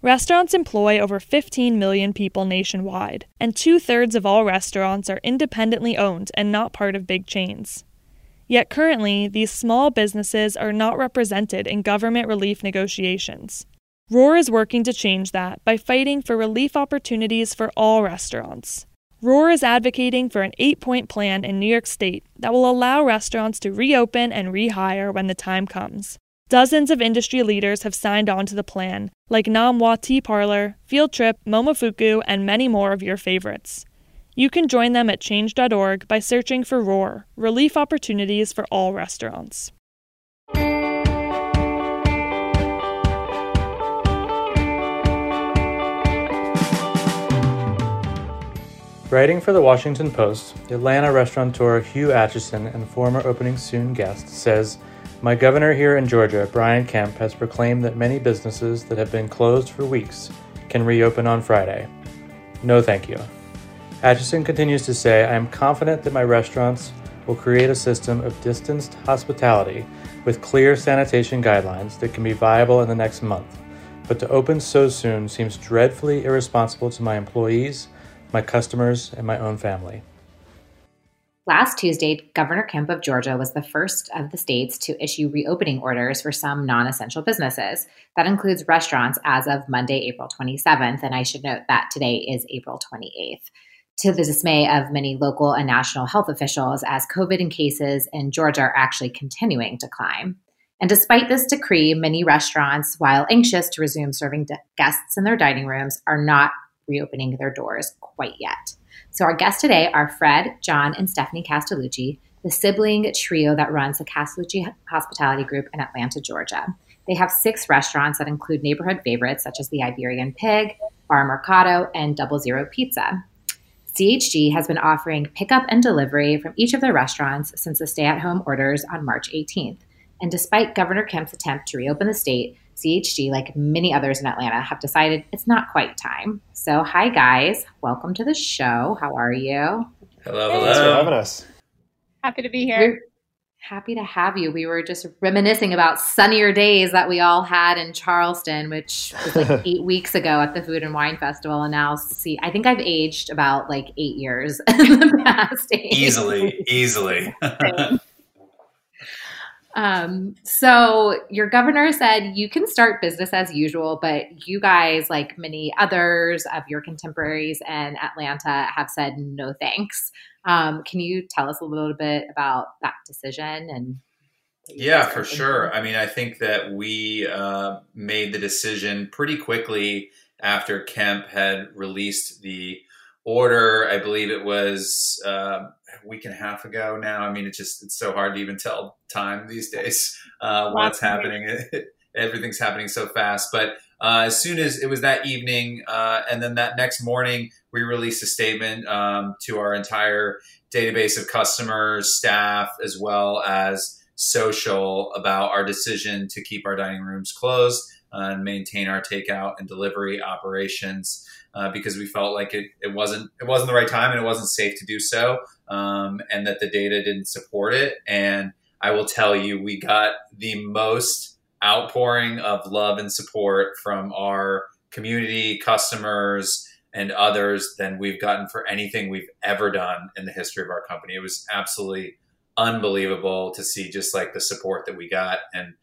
Restaurants employ over 15 million people nationwide, and 2/3 of all restaurants are independently owned and not part of big chains. Yet currently, these small businesses are not represented in government relief negotiations. ROAR is working to change that by fighting for relief opportunities for all restaurants. ROAR is advocating for an 8-point plan in New York State that will allow restaurants to reopen and rehire when the time comes. Dozens of industry leaders have signed on to the plan, like Nam Wa Tea Parlor, Field Trip, Momofuku, and many more of your favorites. You can join them at change.org by searching for ROAR, Relief Opportunities for All Restaurants. Writing for the Washington Post, Atlanta restaurateur Hugh Acheson and former Opening Soon guest says, "My governor here in Georgia, Brian Kemp, has proclaimed that many businesses that have been closed for weeks can reopen on Friday. No thank you." Acheson continues to say, "I am confident that my restaurants will create a system of distanced hospitality with clear sanitation guidelines that can be viable in the next month. But to open so soon seems dreadfully irresponsible to my employees, my customers, and my own family." Last Tuesday, Governor Kemp of Georgia was the first of the states to issue reopening orders for some non-essential businesses. That includes restaurants as of Monday, April 27th, and I should note that today is April 28th. To the dismay of many local and national health officials, as COVID cases in Georgia are actually continuing to climb. And despite this decree, many restaurants, while anxious to resume serving guests in their dining rooms, are not reopening their doors quite yet. So our guests today are Fred, John, and Stephanie Castellucci, the sibling trio that runs the Castellucci Hospitality Group in Atlanta, Georgia. They have 6 restaurants that include neighborhood favorites such as the Iberian Pig, Bar Mercado, and Double Zero Pizza. CHG has been offering pickup and delivery from each of their restaurants since the stay-at-home orders on March 18th. And despite Governor Kemp's attempt to reopen the state, CHG, like many others in Atlanta, have decided it's not quite time. So, hi guys, welcome to the show. How are you? Hello. Thanks for having us. Happy to be here. We're happy to have you. We were just reminiscing about sunnier days that we all had in Charleston, which was like 8 weeks ago at the Food and Wine Festival. And now, I think I've aged about like 8 years in the past. Easily. So your governor said you can start business as usual, but you guys, like many others of your contemporaries in Atlanta, have said no thanks. Can you tell us a little bit about that decision? And yeah, for sure. I mean, I think that we made the decision pretty quickly after Kemp had released the order. I believe it was a week and a half ago now. I mean, it's so hard to even tell time these days, what's happening. Everything's happening so fast. But as soon as it was that evening, and then that next morning, we released a statement to our entire database of customers, staff, as well as social about our decision to keep our dining rooms closed and maintain our takeout and delivery operations. Because we felt like it wasn't the right time and it wasn't safe to do so, and that the data didn't support it. And I will tell you, we got the most outpouring of love and support from our community, customers, and others than we've gotten for anything we've ever done in the history of our company. It was absolutely unbelievable to see just like the support that we got. And,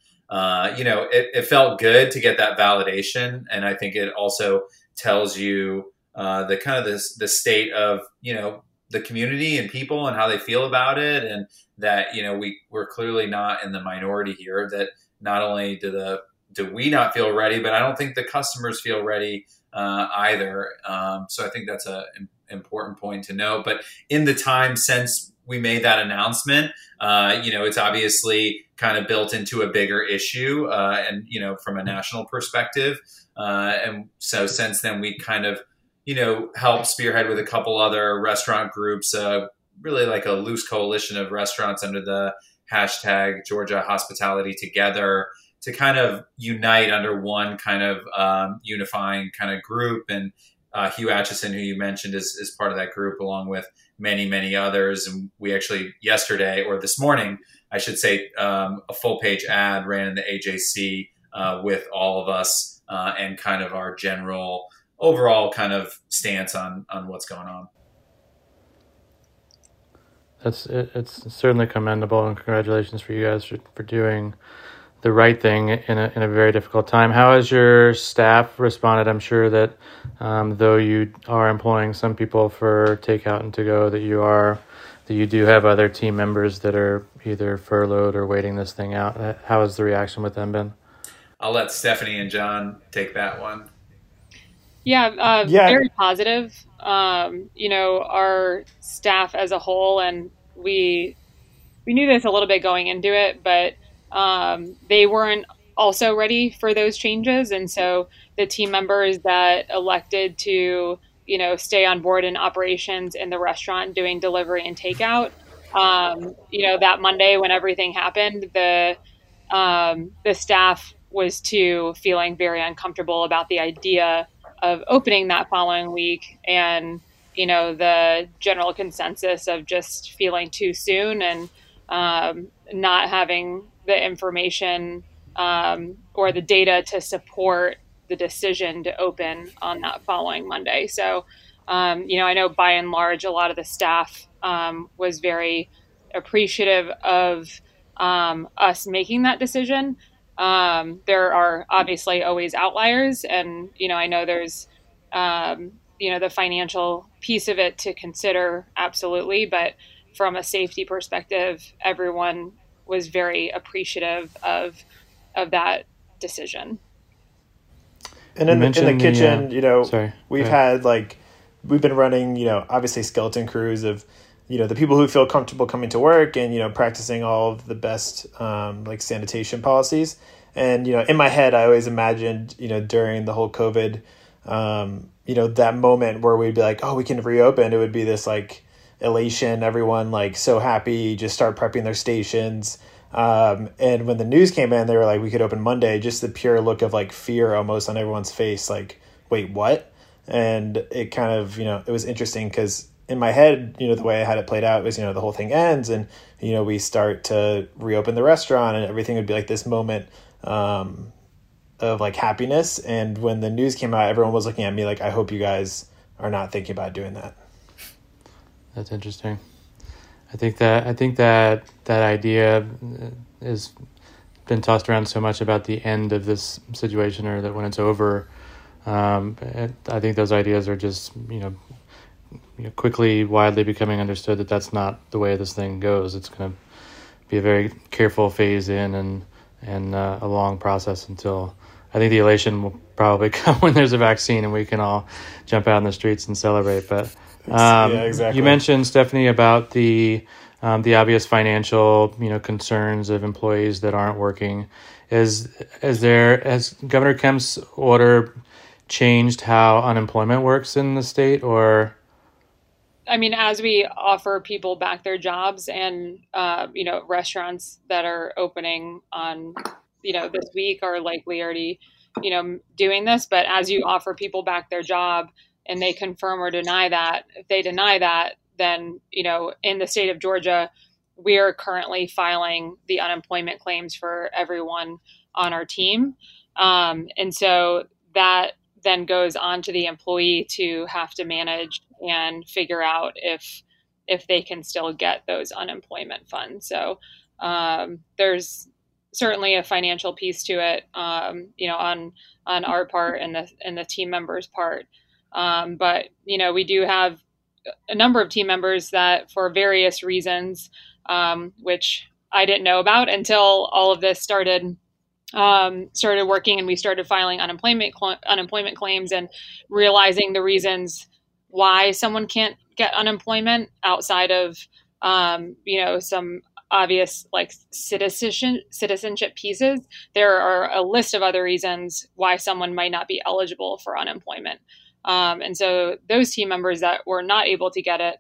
it felt good to get that validation. And I think it also tells you the kind of the state of, the community and people and how they feel about it. And that, we're clearly not in the minority here, that not only do we not feel ready, but I don't think the customers feel ready either. So I think that's an important point to know. But in the time since we made that announcement, it's obviously kind of built into a bigger issue and, from a national perspective. And so since then, we kind of, helped spearhead with a couple other restaurant groups, really like a loose coalition of restaurants under the hashtag Georgia Hospitality Together, to kind of unite under one kind of unifying kind of group. And Hugh Acheson, who you mentioned, is part of that group, along with many, many others. And we actually yesterday, or this morning, I should say, a full page ad ran in the AJC with all of us and kind of our general overall kind of stance on what's going on. It's certainly commendable, and congratulations for you guys for doing the right thing in a very difficult time. How has your staff responded? I'm sure that though you are employing some people for takeout and to go, that you do have other team members that are either furloughed or waiting this thing out. How has the reaction with them been? I'll let Stephanie and John take that one. Yeah, very positive. Our staff as a whole, and we knew this a little bit going into it, but they weren't also ready for those changes. And so the team members that elected to, stay on board in operations in the restaurant doing delivery and takeout, that Monday when everything happened, the staff was too feeling very uncomfortable about the idea of opening that following week, and the general consensus of just feeling too soon and not having the information or the data to support the decision to open on that following Monday. So, I know by and large, a lot of the staff was very appreciative of us making that decision. There are obviously always outliers, and I know there's the financial piece of it to consider, absolutely, but from a safety perspective, everyone was very appreciative of that decision. And in the kitchen, we've been running, obviously skeleton crews of the people who feel comfortable coming to work and, practicing all of the best, sanitation policies. And, in my head, I always imagined, during the whole COVID, that moment where we'd be like, oh, we can reopen. It would be this elation, everyone so happy, just start prepping their stations. And when the news came in, they were like, we could open Monday, just the pure look of fear almost on everyone's face. Wait, what? And it kind of, it was interesting because in my head, the way I had it played out was, the whole thing ends and, we start to reopen the restaurant and everything would be this moment of happiness. And when the news came out, everyone was looking at me I hope you guys are not thinking about doing that. That's interesting. I think that idea has been tossed around so much about the end of this situation, or that when it's over, I think those ideas are just, quickly, widely becoming understood that that's not the way this thing goes. It's going to be a very careful phase in and a long process until, I think the elation will probably come when there's a vaccine and we can all jump out in the streets and celebrate. But exactly. You mentioned, Stephanie, about the obvious financial, concerns of employees that aren't working. Has Governor Kemp's order changed how unemployment works in the state, or? I mean, as we offer people back their jobs and, restaurants that are opening on, this week are likely already, doing this. But as you offer people back their job and they confirm or deny that, if they deny that, then, in the state of Georgia, we are currently filing the unemployment claims for everyone on our team. And so that then goes on to the employee to have to manage and figure out if they can still get those unemployment funds. So there's certainly a financial piece to it, on our part and the team members' part. But we do have a number of team members that, for various reasons, which I didn't know about until all of this started working and we started filing unemployment claims and realizing the reasons why someone can't get unemployment outside of, some obvious citizenship pieces. There are a list of other reasons why someone might not be eligible for unemployment. And so those team members that were not able to get it,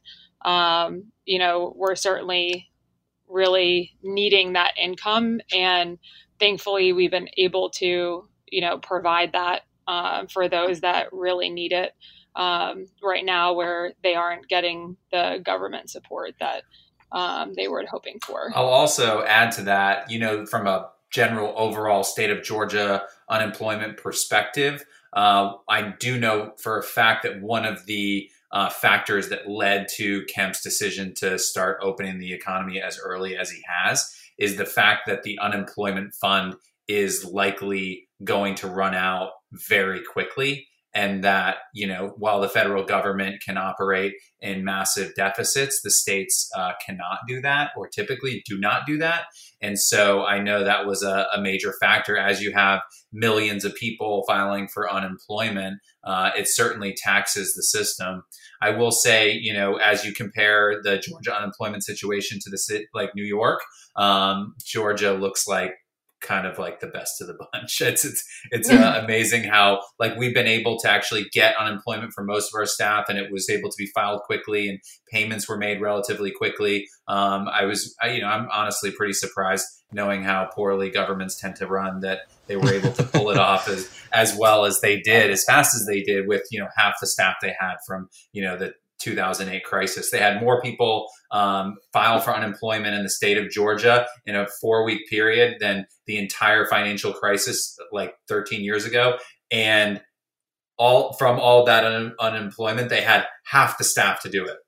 were certainly really needing that income. And thankfully, we've been able to, provide that for those that really need it right now, where they aren't getting the government support that they were hoping for. I'll also add to that, from a general overall state of Georgia unemployment perspective, I do know for a fact that one of the factors that led to Kemp's decision to start opening the economy as early as he has is the fact that the unemployment fund is likely going to run out very quickly. And that, while the federal government can operate in massive deficits, the states cannot do that, or typically do not do that. And so I know that was a major factor. As you have millions of people filing for unemployment, it certainly taxes the system. I will say, as you compare the Georgia unemployment situation to the city like New York, Georgia looks like kind of like the best of the bunch. It's amazing how we've been able to actually get unemployment for most of our staff, and it was able to be filed quickly, and payments were made relatively quickly. I'm honestly pretty surprised, knowing how poorly governments tend to run, that they were able to pull it off as well as they did, as fast as they did, with half the staff they had from the 2008 crisis. They had more people file for unemployment in the state of Georgia in a 4-week period than the entire financial crisis 13 years ago. And all that unemployment, they had half the staff to do it.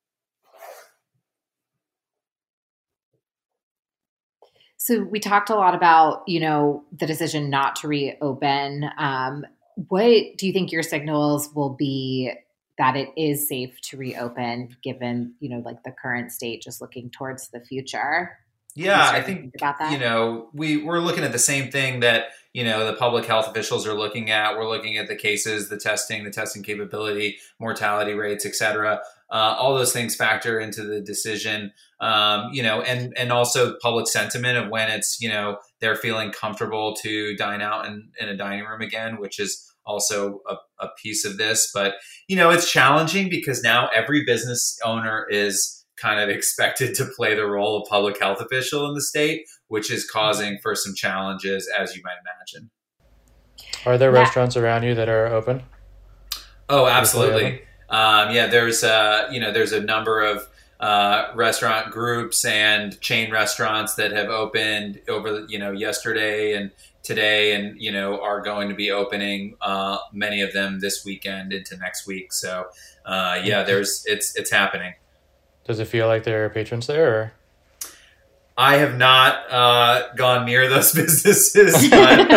So we talked a lot about, the decision not to reopen. What do you think your signals will be that it is safe to reopen, given, the current state, just looking towards the future? Yeah, I think about that. We're looking at the same thing that, the public health officials are looking at. We're looking at the cases, the testing capability, mortality rates, et cetera. All those things factor into the decision, and also public sentiment of when it's, they're feeling comfortable to dine out in a dining room again, which is also a piece of this. But, it's challenging because now every business owner is kind of expected to play the role of public health official in the state, which is causing for some challenges, as you might imagine. Are there restaurants around you that are open? Oh, absolutely. There's a number of restaurant groups and chain restaurants that have opened over, yesterday and today, and, are going to be opening, many of them this weekend into next week. So, it's happening. Does it feel like there are patrons there? Or? I have not gone near those businesses, but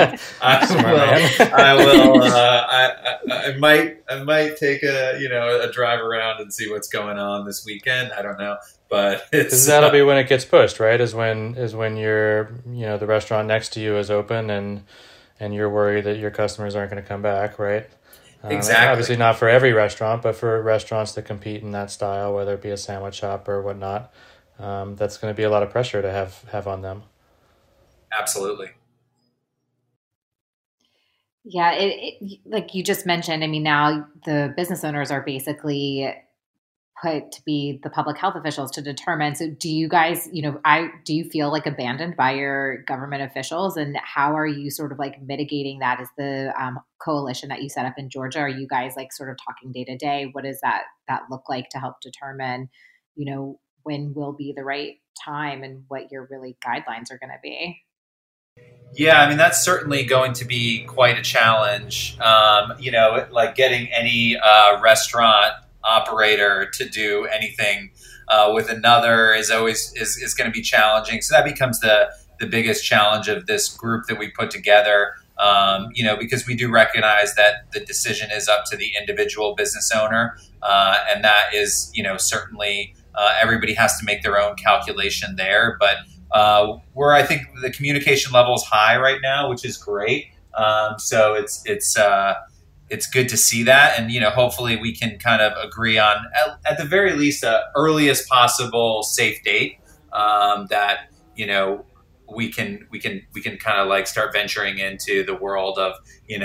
I might take a drive around and see what's going on this weekend. I don't know, but that'll be when it gets pushed, right? Is when you're the restaurant next to you is open and you're worried that your customers aren't going to come back, right? Exactly. Obviously not for every restaurant, but for restaurants that compete in that style, whether it be a sandwich shop or whatnot, that's going to be a lot of pressure to have on them. Absolutely. Yeah, it like you just mentioned, now the business owners are basically put to be the public health officials to determine. So do you guys, do you feel abandoned by your government officials, and how are you sort of mitigating that? Is the coalition that you set up in Georgia, are you guys sort of talking day to day? What does that look like to help determine, when will be the right time and what your really guidelines are going to be? Yeah, that's certainly going to be quite a challenge. Getting any restaurant operator to do anything with another is always is going to be challenging. So that becomes the biggest challenge of this group that we put together. Because we do recognize that the decision is up to the individual business owner, and that is certainly everybody has to make their own calculation there. But I think the communication level is high right now, which is great. So it's good to see that, and hopefully we can kind of agree on at the very least the earliest possible safe date that we can kind of start venturing into the world of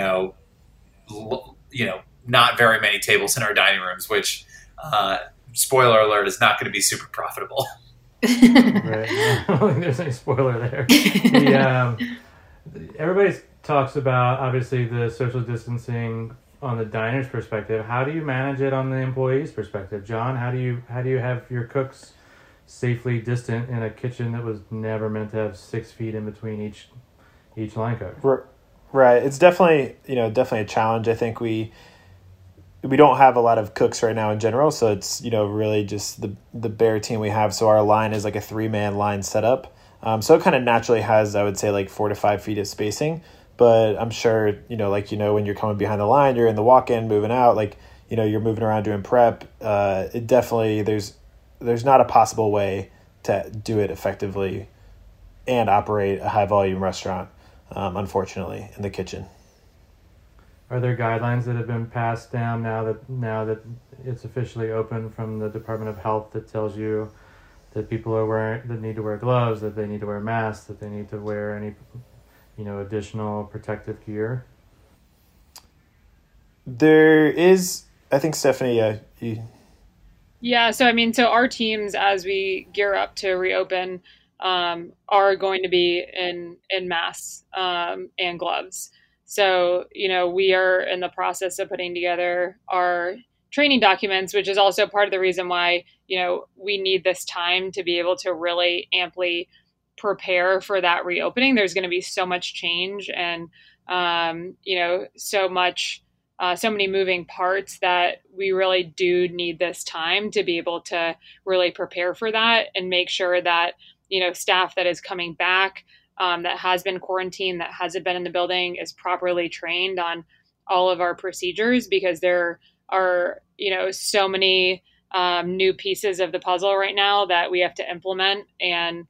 not very many tables in our dining rooms, which spoiler alert is not going to be super profitable. Right. I don't think there's any spoiler there. Everybody talks about obviously the social distancing on the diner's perspective. How do you manage it on the employee's perspective, John? How do you have your cooks safely distant in a kitchen that was never meant to have 6 feet in between each line cook. Right. It's definitely a challenge. I think we don't have a lot of cooks right now in general, so it's really just the bare team we have. So our line is like a 3-man line setup. So it kind of naturally has, I would say, like 4 to 5 feet of spacing. But I'm sure when you're coming behind the line, you're in the walk-in, moving out, you're moving around doing prep. It definitely there's not a possible way to do it effectively and operate a high volume restaurant, unfortunately, in the kitchen. Are there guidelines that have been passed down now that it's officially open from the Department of Health that tells you that people that need to wear gloves, that they need to wear masks, that they need to wear any additional protective gear? There is, I think, Stephanie, Yeah, so our teams, as we gear up to reopen, are going to be in masks and gloves. So, we are in the process of putting together our training documents, which is also part of the reason why, we need this time to be able to really amply prepare for that reopening. There's going to be so much change and, so many moving parts that we really do need this time to be able to really prepare for that and make sure that, staff that is coming back, that has been quarantined, that hasn't been in the building, is properly trained on all of our procedures, because there are, so many new pieces of the puzzle right now that we have to implement, and,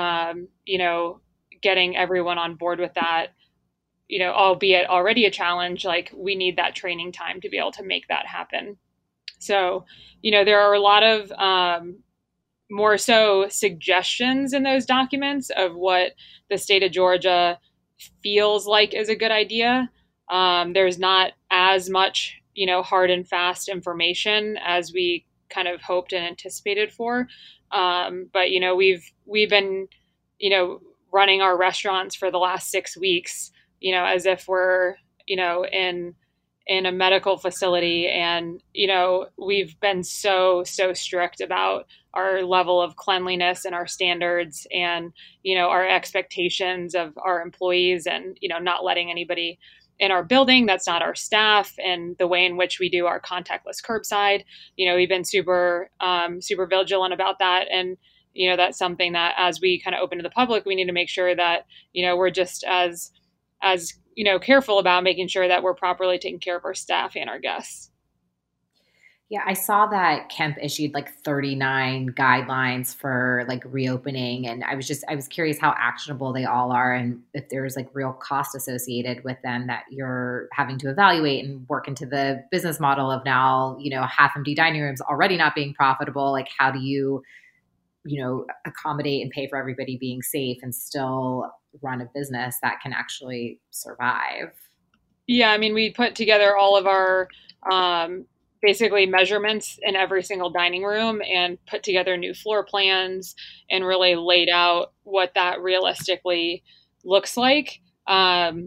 getting everyone on board with that, albeit already a challenge, we need that training time to be able to make that happen. So, there are a lot of more so suggestions in those documents of what the state of Georgia feels like is a good idea. There's not as much, hard and fast information as we kind of hoped and anticipated for. But, we've been, running our restaurants for the last 6 weeks, as if we're, in a medical facility. And, we've been so strict about our level of cleanliness and our standards and, our expectations of our employees, and, not letting anybody in our building that's not our staff, and the way in which we do our contactless curbside. We've been super vigilant about that. And, that's something that, as we kind of open to the public, we need to make sure that, we're just as careful about making sure that we're properly taking care of our staff and our guests. Yeah, I saw that Kemp issued 39 guidelines for reopening, and I was curious how actionable they all are, and if there's real cost associated with them that you're having to evaluate and work into the business model of now, half empty dining rooms already not being profitable. How do you accommodate and pay for everybody being safe and still run a business that can actually survive? Yeah, we put together all of our basically measurements in every single dining room and put together new floor plans and really laid out what that realistically looks like. And,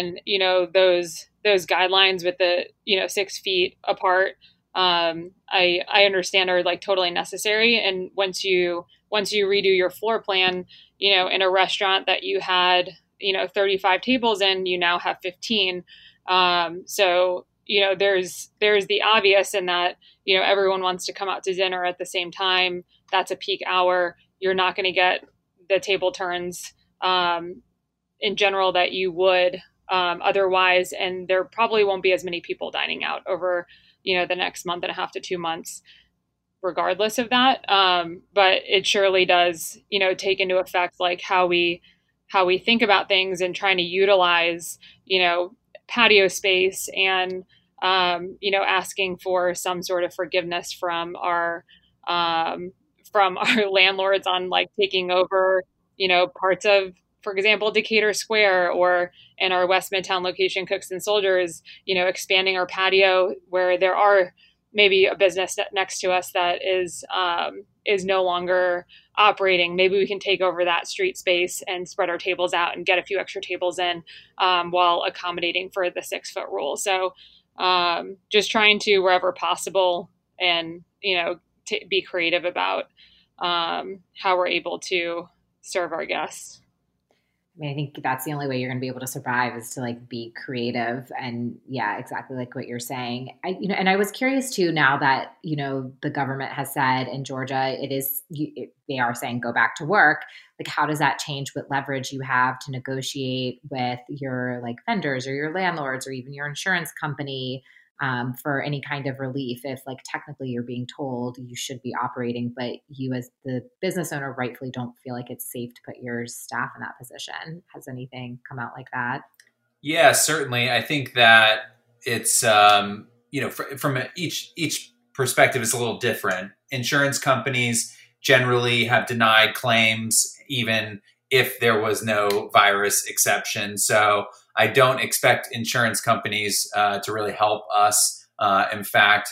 those guidelines with the, 6 feet apart, I understand are totally necessary. And once you redo your floor plan, in a restaurant that you had, 35 tables in, you now have 15. So, there's the obvious in that, everyone wants to come out to dinner at the same time. That's a peak hour. You're not going to get the table turns, in general that you would, otherwise. And there probably won't be as many people dining out over, the next month and a half to 2 months, regardless of that. But it surely does, take into effect how we think about things and trying to utilize, patio space and, asking for some sort of forgiveness from our landlords on taking over, parts of, for example, Decatur Square, or in our West Midtown location, Cooks and Soldiers, expanding our patio where there are maybe a business next to us that is no longer operating. Maybe we can take over that street space and spread our tables out and get a few extra tables in, while accommodating for the 6-foot rule. So just trying to, wherever possible, and be creative about how we're able to serve our guests. I mean, I think that's the only way you're going to be able to survive is to like be creative. And yeah, exactly like what you're saying. And I was curious too, now that, the government has said in Georgia, they are saying go back to work. Like, how does that change what leverage you have to negotiate with your like vendors or your landlords or even your insurance company for any kind of relief if like technically you're being told you should be operating, but you as the business owner rightfully don't feel like it's safe to put your staff in that position? Has anything come out like that? Yeah, certainly. I think that it's, from each perspective is a little different. Insurance companies generally have denied claims even if there was no virus exception. So I don't expect insurance companies to really help us. In fact,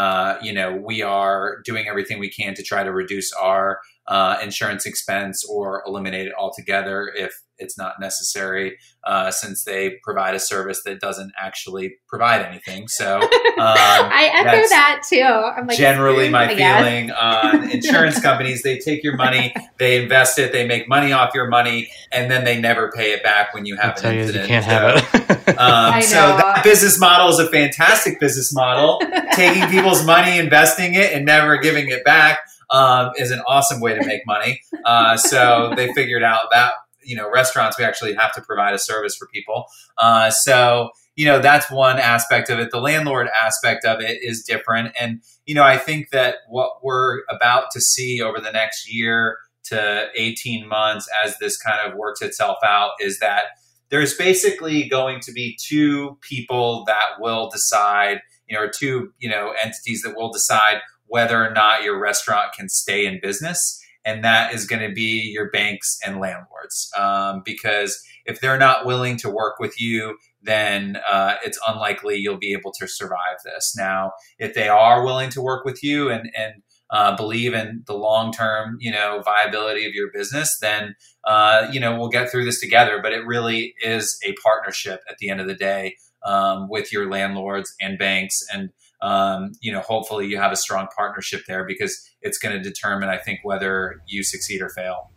we are doing everything we can to try to reduce our insurance expense or eliminate it altogether if it's not necessary, since they provide a service that doesn't actually provide anything. So I echo that too. I'm like, generally my feeling on insurance companies. They take your money, they invest it, they make money off your money, and then they never pay it back when you have an incident. You can't have it. So that business model is a fantastic business model. Taking people's money, investing it, and never giving it back is an awesome way to make money. So they figured out that, restaurants, we actually have to provide a service for people. So that's one aspect of it. The landlord aspect of it is different. And, I think that what we're about to see over the next year to 18 months as this kind of works itself out is that there's basically going to be two people that will decide, or two, entities that will decide whether or not your restaurant can stay in business. And that is going to be your banks and landlords. Because if they're not willing to work with you, then it's unlikely you'll be able to survive this. Now, if they are willing to work with you and believe in the long-term, viability of your business, then, we'll get through this together. But it really is a partnership at the end of the day with your landlords and banks. And, hopefully you have a strong partnership there because it's going to determine, I think, whether you succeed or fail.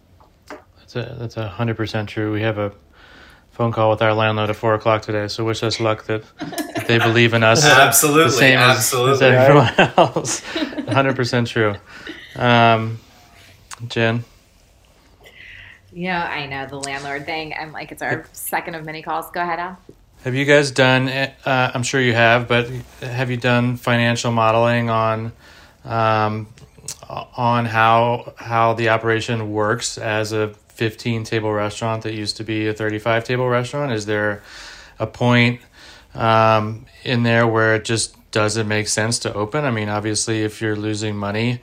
That's 100% true. We have a phone call with our landlord at 4:00 today. So wish us luck that they believe in us. Absolutely. The same as everyone else. 100% true. Jen? I know the landlord thing. I'm like, it's our second of many calls. Go ahead, Al. Have you guys done, I'm sure you have, but have you done financial modeling on how the operation works as a 15-table restaurant that used to be a 35-table restaurant? Is there a point in there where it just doesn't make sense to open? I mean, obviously, if you're losing money,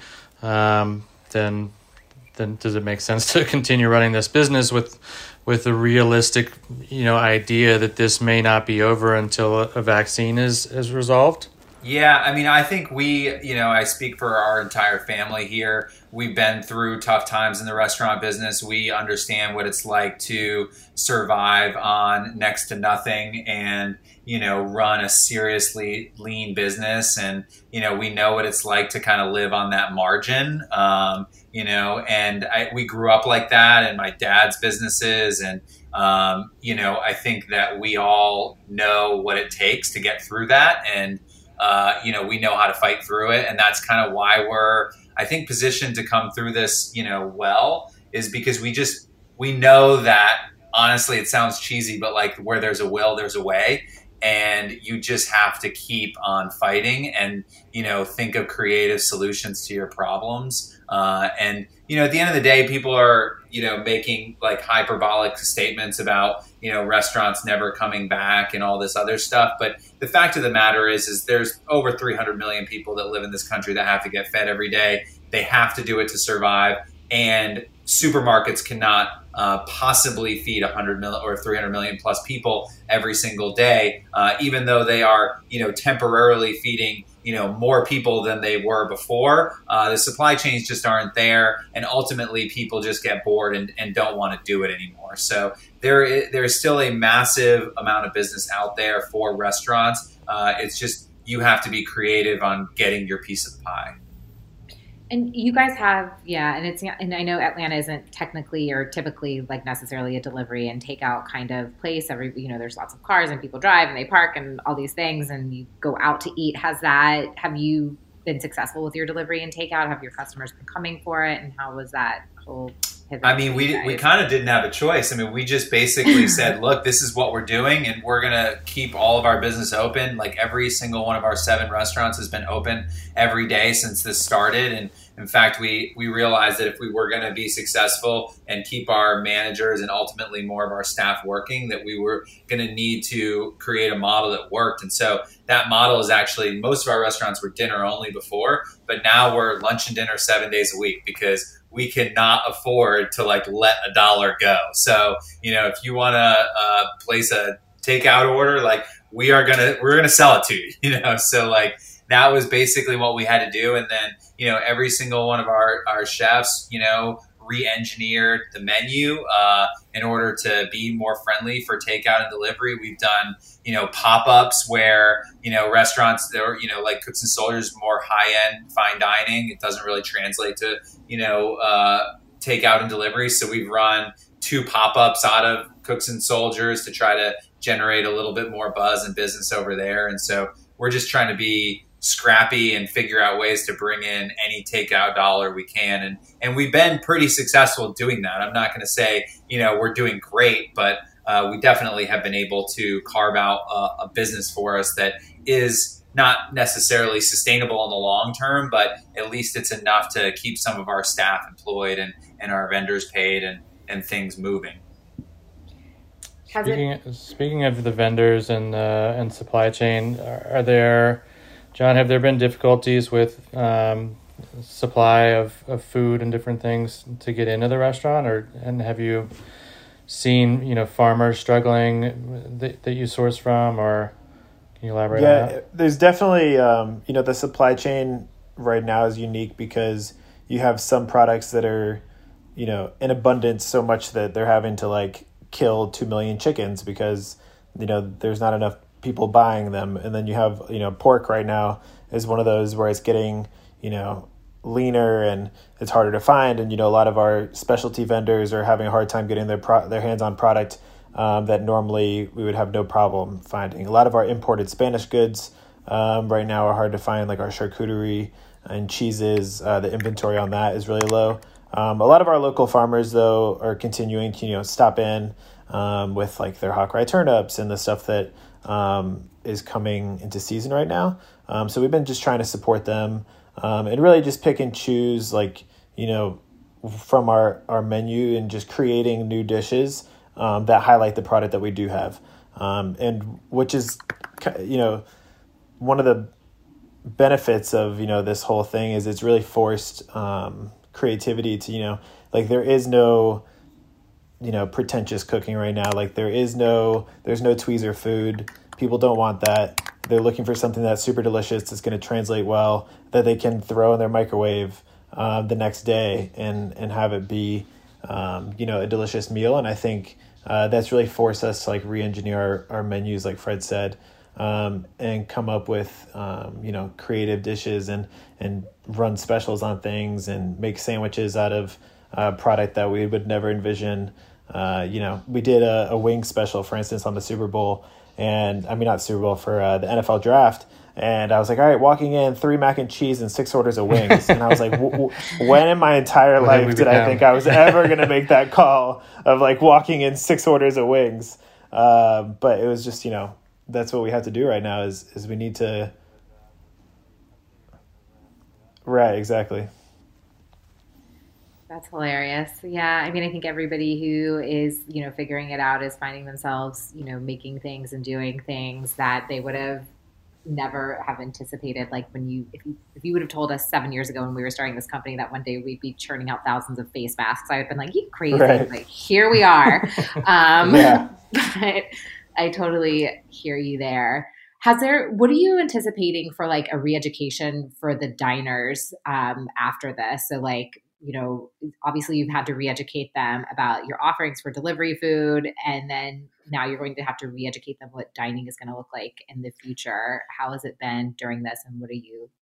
then does it make sense to continue running this business with a realistic, idea that this may not be over until a vaccine is resolved? Yeah, I mean, I think I speak for our entire family here. We've been through tough times in the restaurant business. We understand what it's like to survive on next to nothing and, run a seriously lean business. And, we know what it's like to kind of live on that margin, and we grew up like that in my dad's businesses. And, I think that we all know what it takes to get through that. And, we know how to fight through it. And that's kind of why we're, I think, positioned to come through this, well, is because we know that, honestly, it sounds cheesy, but like where there's a will, there's a way. And you just have to keep on fighting and, think of creative solutions to your problems. And, at the end of the day, people are, making like hyperbolic statements about, restaurants never coming back and all this other stuff. But the fact of the matter is there's over 300 million people that live in this country that have to get fed every day. They have to do it to survive. And supermarkets cannot possibly feed 100 million or 300 million plus people every single day, even though they are, temporarily feeding, more people than they were before. The supply chains just aren't there. And ultimately, people just get bored and don't want to do it anymore. So there is still a massive amount of business out there for restaurants. It's just you have to be creative on getting your piece of the pie. And you guys have, and I know Atlanta isn't technically or typically like necessarily a delivery and takeout kind of place. There's lots of cars and people drive and they park and all these things and you go out to eat. Have you been successful with your delivery and takeout? Have your customers been coming for it? And how was that whole pivot? I mean, we kind of didn't have a choice. I mean, we just basically said, look, this is what we're doing and we're going to keep all of our business open. Like every single one of our 7 restaurants has been open every day since this started. And in fact, we realized that if we were going to be successful and keep our managers and ultimately more of our staff working, that we were going to need to create a model that worked. And so that model is actually, most of our restaurants were dinner only before, but now we're lunch and dinner 7 days a week because we cannot afford to like let a dollar go. So, if you want to place a takeout order, like we're gonna sell it to you, so like that was basically what we had to do. And then, every single one of our chefs, re-engineered the menu in order to be more friendly for takeout and delivery. We've done, pop-ups where, restaurants that are, like Cooks and Soldiers, more high-end fine dining. It doesn't really translate to, takeout and delivery. So we've run 2 pop-ups out of Cooks and Soldiers to try to generate a little bit more buzz and business over there. And so we're just trying to be scrappy and figure out ways to bring in any takeout dollar we can. And we've been pretty successful doing that. I'm not going to say, we're doing great, but we definitely have been able to carve out a business for us that is not necessarily sustainable in the long term, but at least it's enough to keep some of our staff employed and our vendors paid and things moving. Speaking of the vendors and supply chain, John, have there been difficulties with supply of food and different things to get into the restaurant, and have you seen farmers struggling that you source from, or can you elaborate on that? Yeah, there's definitely the supply chain right now is unique because you have some products that are in abundance so much that they're having to like kill 2 million chickens because there's not enough people buying them. And then you have pork right now is one of those where it's getting leaner and it's harder to find, and a lot of our specialty vendors are having a hard time getting their hands on product that normally we would have no problem finding. A lot of our imported Spanish goods right now are hard to find, like our charcuterie and cheeses. The inventory on that is really low. A lot of our local farmers, though, are continuing to stop in with like their hot rye turnips and the stuff that is coming into season right now. So we've been just trying to support them and really just pick and choose from our menu and just creating new dishes that highlight the product that we do have. And which is, one of the benefits of, this whole thing is it's really forced creativity to, there is no, pretentious cooking right now. Like there's no tweezer food. People don't want that. They're looking for something that's super delicious, that's going to translate well, that they can throw in their microwave the next day and have it be, a delicious meal. And I think that's really forced us to like re-engineer our menus, like Fred said, and come up with, creative dishes and run specials on things and make sandwiches out of product that we would never envision. We did a wing special, for instance, on the Super Bowl, and I mean, not Super Bowl, for the NFL draft. And I was like, all right, walking in, 3 mac and cheese and 6 orders of wings. And I was like, when in my entire life did I think I was ever going to make that call of like walking in 6 orders of wings? But it was just, that's what we have to do right now is we need to. Right, exactly. That's hilarious. Yeah. I mean, I think everybody who is, figuring it out is finding themselves, making things and doing things that they would have never have anticipated. Like if you would have told us 7 years ago when we were starting this company that one day we'd be churning out thousands of face masks, I would have been like, you crazy. Right. Like, here we are. Yeah. But I totally hear you there. What are you anticipating for like a re-education for the diners after this? So like, obviously you've had to re-educate them about your offerings for delivery food, and then now you're going to have to re-educate them what dining is going to look like in the future. How has it been during this, and what are you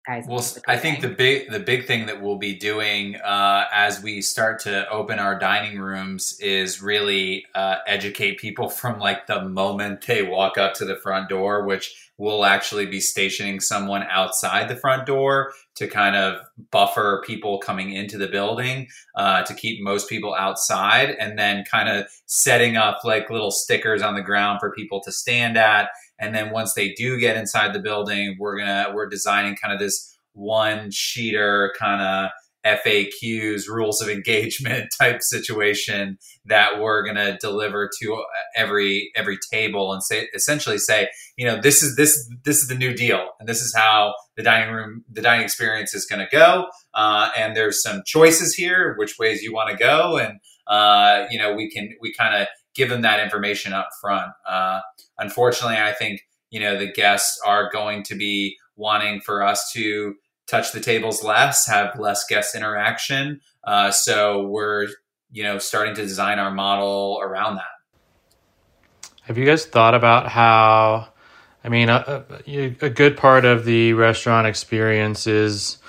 guys. Well, I think the big thing that we'll be doing as we start to open our dining rooms is really educate people from like the moment they walk up to the front door, which we'll actually be stationing someone outside the front door to kind of buffer people coming into the building, to keep most people outside, and then kind of setting up like little stickers on the ground for people to stand at. And then once they do get inside the building, we're designing kind of this one-sheeter kind of FAQs, rules of engagement type situation that we're going to deliver to every table and essentially say, this is the new deal, and this is how the dining experience is going to go. And there's some choices here, which ways you want to go, and we kind of give them that information up front. Unfortunately, I think, the guests are going to be wanting for us to touch the tables less, have less guest interaction. So we're, starting to design our model around that. Have you guys thought about how, a good part of the restaurant experience is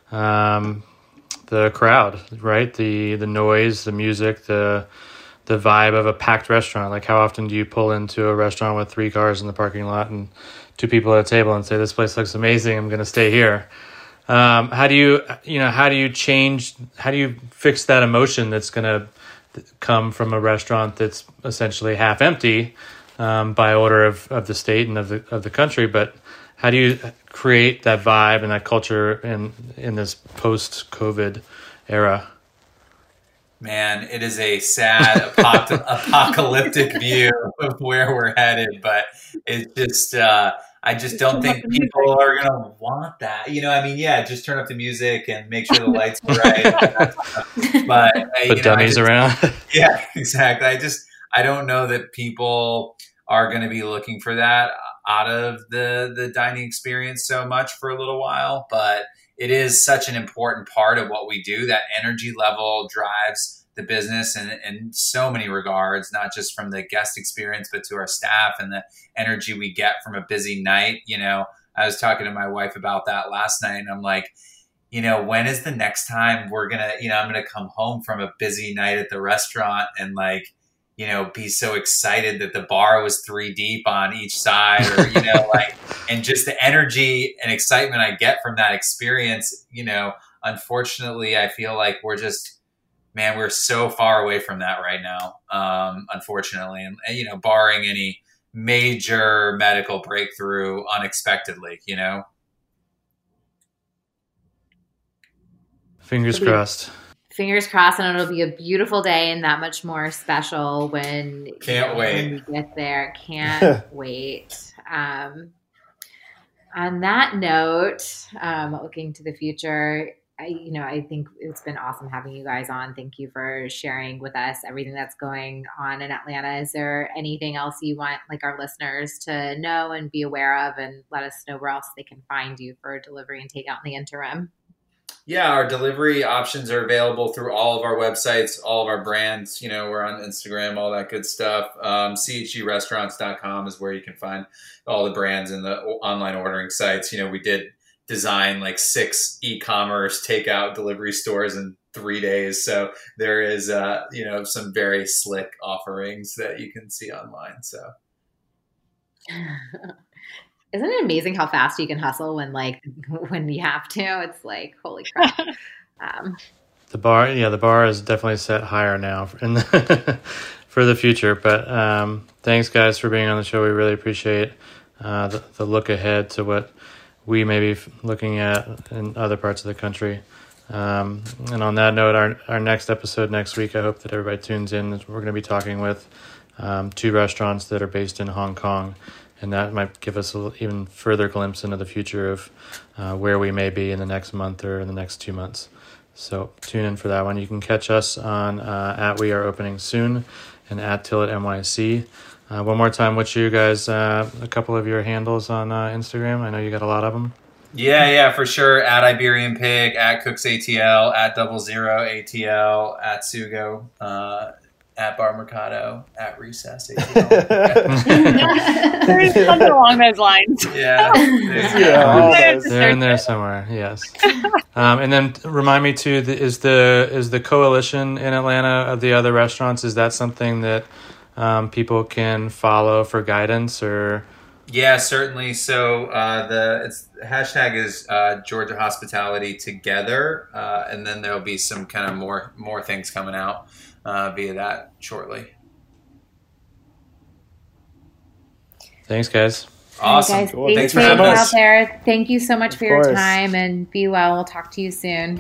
the crowd, right? The noise, the music, the vibe of a packed restaurant. Like, how often do you pull into a restaurant with 3 cars in the parking lot and 2 people at a table and say, this place looks amazing, I'm going to stay here? How do you fix that emotion that's going to come from a restaurant that's essentially half empty, by order of the state and of the country? But how do you create that vibe and that culture in this post-COVID era? Man, it is a sad apocalyptic view of where we're headed, but it's just, I just don't think people are going to want that. Just turn up the music and make sure the lights are right. But put dummies around. Yeah, exactly. I don't know that people are going to be looking for that out of the dining experience so much for a little while, but it is such an important part of what we do. That energy level drives the business in so many regards, not just from the guest experience, but to our staff and the energy we get from a busy night. I was talking to my wife about that last night, and I'm like, when is the next time we're going to, I'm going to come home from a busy night at the restaurant and be so excited that the bar was 3 deep on each side, or, and just the energy and excitement I get from that experience. Unfortunately, I feel like we're so far away from that right now. Unfortunately, and barring any major medical breakthrough unexpectedly, Fingers crossed. Fingers crossed, and it'll be a beautiful day and that much more special when wait. When we get there. Can't wait. On that note, looking to the future, I think it's been awesome having you guys on. Thank you for sharing with us everything that's going on in Atlanta. Is there anything else you want our listeners to know and be aware of, and let us know where else they can find you for delivery and takeout in the interim? Yeah, our delivery options are available through all of our websites, all of our brands. We're on Instagram, all that good stuff. CHGrestaurants.com is where you can find all the brands and the online ordering sites. We did design 6 e-commerce takeout delivery stores in 3 days. So there is, some very slick offerings that you can see online. So. Isn't it amazing how fast you can hustle when you have to? It's holy crap. The bar is definitely set higher now for the future. But thanks, guys, for being on the show. We really appreciate the look ahead to what we may be looking at in other parts of the country. And on that note, our next episode next week, I hope that everybody tunes in. We're going to be talking with 2 restaurants that are based in Hong Kong. And that might give us an even further glimpse into the future of where we may be in the next month or in the next 2 months. So tune in for that one. You can catch us on at We Are Opening Soon and at Tillet NYC. One more time, what's you guys, a couple of your handles on Instagram? I know you got a lot of them. Yeah, for sure. At Iberian Pig, at Cooks ATL, at 00ATL, at Sugo. at Bar Mercado, at Recess. There's something along those lines. Yeah. They're in there somewhere, yes. And then remind me too, is the coalition in Atlanta of the other restaurants, is that something that people can follow for guidance or? Yeah, certainly. So it's hashtag is Georgia Hospitality Together, and then there'll be some kind of more things coming out via that shortly. Thanks, guys. Awesome. Guys, cool. Thanks for having us out there. Thank you so much for your time, and be well. We'll talk to you soon.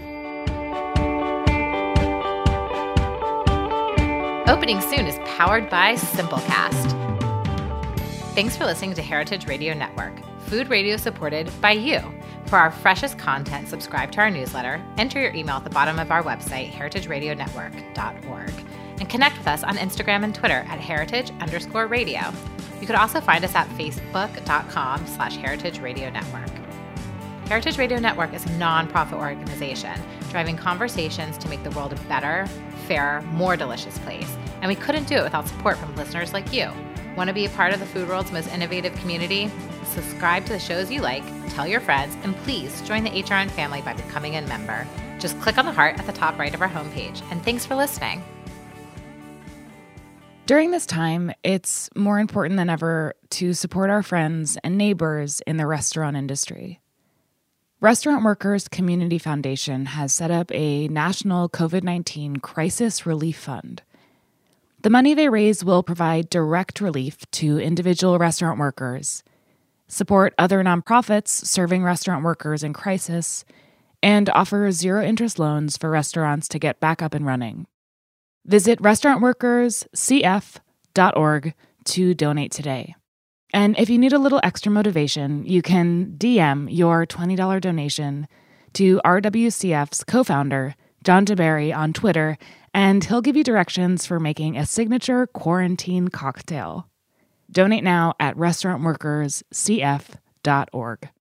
Opening Soon is powered by Simplecast. Thanks for listening to Heritage Radio Network, food radio supported by you. For our freshest content, subscribe to our newsletter, enter your email at the bottom of our website, heritageradionetwork.org, and connect with us on Instagram and Twitter at heritage_radio. You could also find us at facebook.com/Heritage Radio Network. Heritage Radio Network is a nonprofit organization driving conversations to make the world a better, fairer, more delicious place. And we couldn't do it without support from listeners like you. Want to be a part of the food world's most innovative community? Subscribe to the shows you like, tell your friends, and please join the HRN family by becoming a member. Just click on the heart at the top right of our homepage. And thanks for listening. During this time, it's more important than ever to support our friends and neighbors in the restaurant industry. Restaurant Workers Community Foundation has set up a national COVID-19 crisis relief fund. The money they raise will provide direct relief to individual restaurant workers, support other nonprofits serving restaurant workers in crisis, and offer zero-interest loans for restaurants to get back up and running. Visit restaurantworkerscf.org to donate today. And if you need a little extra motivation, you can DM your $20 donation to RWCF's co-founder, John DeBerry, on Twitter, and he'll give you directions for making a signature quarantine cocktail. Donate now at restaurantworkerscf.org.